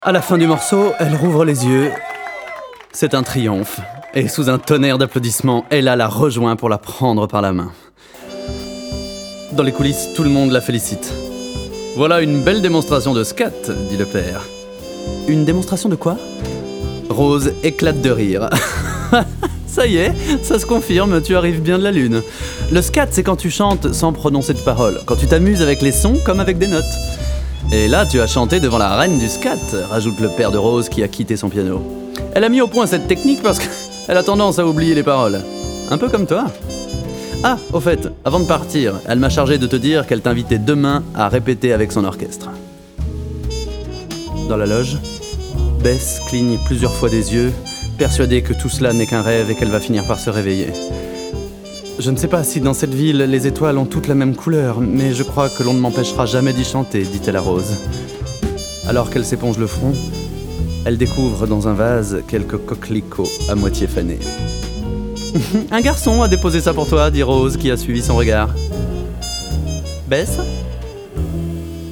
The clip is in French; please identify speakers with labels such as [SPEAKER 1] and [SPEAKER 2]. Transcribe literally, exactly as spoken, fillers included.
[SPEAKER 1] À la fin du morceau, elle rouvre les yeux. C'est un triomphe. Et sous un tonnerre d'applaudissements, Ella la rejoint pour la prendre par la main. Dans les coulisses, tout le monde la félicite. « Voilà une belle démonstration de scat », dit le père. « Une démonstration de quoi ?» Rose éclate de rire. Ça y est, ça se confirme, tu arrives bien de la lune. Le scat, c'est quand tu chantes sans prononcer de paroles, quand tu t'amuses avec les sons comme avec des notes. Et là, tu as chanté devant la reine du scat, rajoute le père de Rose qui a quitté son piano. Elle a mis au point cette technique parce qu'elle a tendance à oublier les paroles. Un peu comme toi. Ah, au fait, avant de partir, elle m'a chargé de te dire qu'elle t'invitait demain à répéter avec son orchestre. Dans la loge, Bess cligne plusieurs fois des yeux, persuadée que tout cela n'est qu'un rêve et qu'elle va finir par se réveiller. Je ne sais pas si dans cette ville, les étoiles ont toutes la même couleur, mais je crois que l'on ne m'empêchera jamais d'y chanter, dit-elle à Rose. Alors qu'elle s'éponge le front, elle découvre dans un vase quelques coquelicots à moitié fanés. « Un garçon a déposé ça pour toi, dit Rose, qui a suivi son regard. « Bess ? Bess ?